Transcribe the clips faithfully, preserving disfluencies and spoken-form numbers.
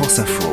France Info.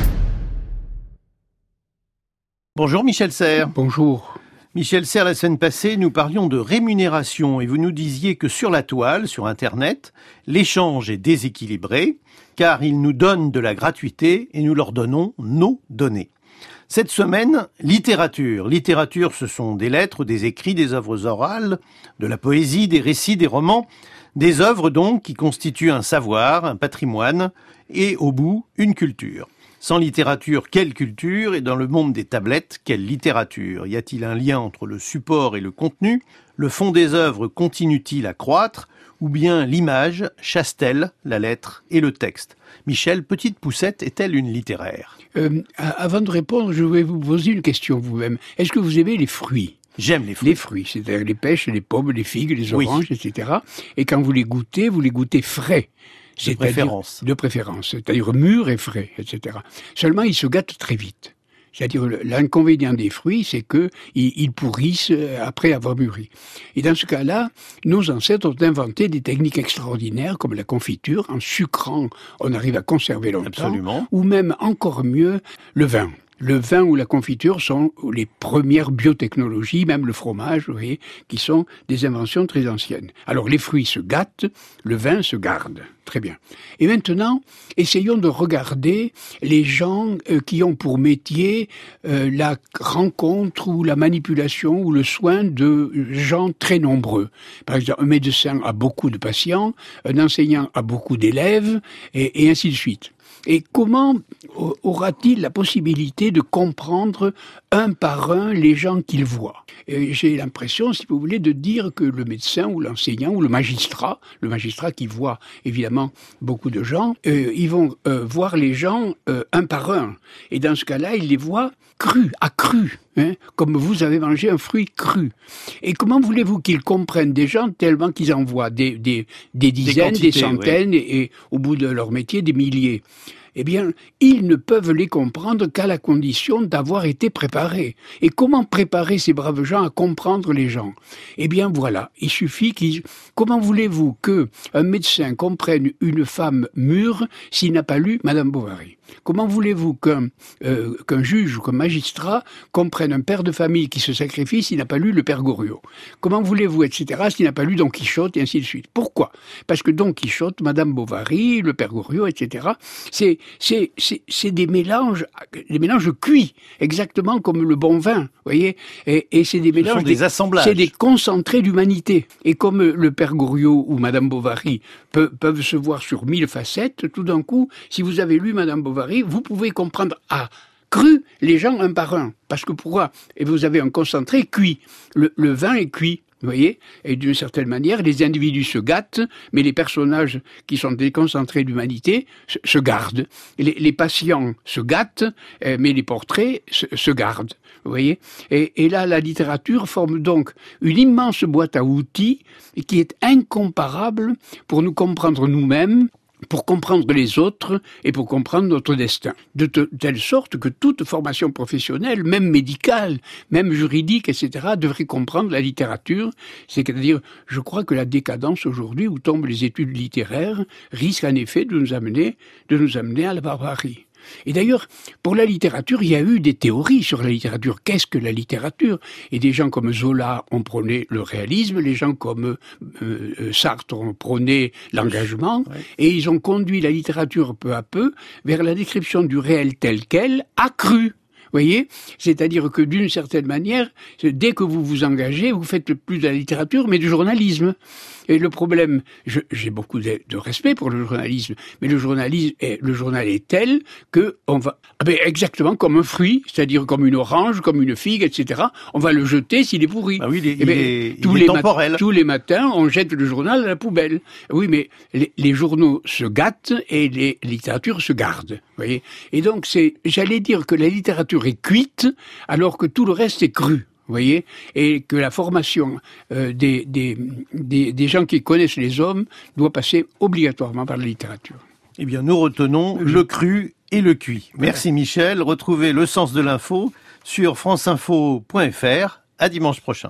Bonjour Michel Serres. Bonjour. Michel Serres, la semaine passée, nous parlions de rémunération et vous nous disiez que sur la toile, sur Internet, l'échange est déséquilibré car ils nous donnent de la gratuité et nous leur donnons nos données. Cette semaine, littérature. Littérature, ce sont des lettres, des écrits, des œuvres orales, de la poésie, des récits, des romans, des œuvres donc qui constituent un savoir, un patrimoine et au bout, une culture. Sans littérature, quelle culture? Et dans le monde des tablettes, quelle littérature? Y a-t-il un lien entre le support et le contenu? Le fond des œuvres continue-t-il à croître? Ou bien l'image chasse-t-elle la lettre et le texte? Michel, Petite Poucette est-elle une littéraire? euh, Avant de répondre, je vais vous poser une question vous-même. Est-ce que vous aimez les fruits? J'aime les fruits. Les fruits, c'est-à-dire les pêches, les pommes, les figues, les oranges, oui. et cetera. Et quand vous les goûtez, vous les goûtez frais. De préférence. De préférence, c'est-à-dire mûrs et frais, et cetera. Seulement, ils se gâtent très vite. C'est-à-dire, l'inconvénient des fruits, c'est que ils pourrissent après avoir mûri. Et dans ce cas-là, nos ancêtres ont inventé des techniques extraordinaires, comme la confiture. En sucrant, on arrive à conserver longtemps. Absolument. Ou même, encore mieux, le vin. Le vin ou la confiture sont les premières biotechnologies, même le fromage, vous voyez, qui sont des inventions très anciennes. Alors les fruits se gâtent, le vin se garde. Très bien. Et maintenant, essayons de regarder les gens euh, qui ont pour métier euh, la rencontre ou la manipulation ou le soin de gens très nombreux. Par exemple, un médecin a beaucoup de patients, un enseignant a beaucoup d'élèves, et, et ainsi de suite. Et comment aura-t-il la possibilité de comprendre un par un les gens qu'il voit? Et j'ai l'impression, si vous voulez, de dire que le médecin ou l'enseignant ou le magistrat, le magistrat qui voit évidemment beaucoup de gens, euh, ils vont euh, voir les gens euh, un par un. Et dans ce cas-là, ils les voient crus, accrus, hein, comme vous avez mangé un fruit cru. Et comment voulez-vous qu'ils comprennent des gens tellement qu'ils en voient des, des, des dizaines, des, des centaines, oui. et, et au bout de leur métier, des milliers? Eh bien, ils ne peuvent les comprendre qu'à la condition d'avoir été préparés. Et comment préparer ces braves gens à comprendre les gens? Eh bien, voilà, il suffit qu'ils... Comment voulez-vous que un médecin comprenne une femme mûre s'il n'a pas lu Madame Bovary? Comment voulez-vous qu'un, euh, qu'un juge ou qu'un magistrat comprenne un père de famille qui se sacrifie s'il n'a pas lu le Père Goriot? Comment voulez-vous, et cetera, s'il n'a pas lu Don Quichotte, et ainsi de suite? Pourquoi? Parce que Don Quichotte, Madame Bovary, le Père Goriot, et cetera, c'est, c'est, c'est, c'est des mélanges, des mélanges cuits, exactement comme le bon vin, voyez? Et, et c'est des Ce mélanges... sont des, des assemblages. C'est des concentrés d'humanité. Et comme le Père Goriot ou Madame Bovary peut, peuvent se voir sur mille facettes, tout d'un coup, si vous avez lu Madame Bovary, vous pouvez comprendre à cru les gens un par un. Parce que pourquoi? Et vous avez un concentré cuit. Le, le vin est cuit. Vous voyez? Et d'une certaine manière, les individus se gâtent, mais les personnages qui sont déconcentrés d'humanité se, se gardent. Les, les patients se gâtent, mais les portraits se, se gardent. Vous voyez? Et, et là, la littérature forme donc une immense boîte à outils qui est incomparable pour nous comprendre nous-mêmes, pour comprendre les autres et pour comprendre notre destin. De te, telle sorte que toute formation professionnelle, même médicale, même juridique, et cetera, devrait comprendre la littérature. C'est-à-dire, je crois que la décadence aujourd'hui, où tombent les études littéraires, risque en effet de nous amener, de nous amener à la barbarie. Et d'ailleurs, pour la littérature, il y a eu des théories sur la littérature. Qu'est-ce que la littérature? Et des gens comme Zola ont prôné le réalisme, les gens comme euh, Sartre ont prôné l'engagement, ouais. Et ils ont conduit la littérature peu à peu vers la description du réel tel quel, accru. Vous voyez? C'est-à-dire que d'une certaine manière, dès que vous vous engagez, vous faites plus de la littérature, mais du journalisme. Et le problème, je, j'ai beaucoup de, de respect pour le journalisme, mais le journalisme, est, le journal est tel que on va, ah ben exactement comme un fruit, c'est-à-dire comme une orange, comme une figue, et cetera. On va le jeter s'il est pourri. Ah oui, il est, ben, il est, tous il les est temporel. Mat- tous les matins, on jette le journal à la poubelle. Oui, mais les, les journaux se gâtent et les littératures se gardent. Vous voyez. Et donc c'est, j'allais dire que la littérature est cuite, alors que tout le reste est cru. Vous voyez, et que la formation euh, des, des, des, des gens qui connaissent les hommes doit passer obligatoirement par la littérature. Eh bien, nous retenons Je... le cru et le cuit. Merci Michel. Retrouvez le sens de l'info sur franceinfo point f r. À dimanche prochain.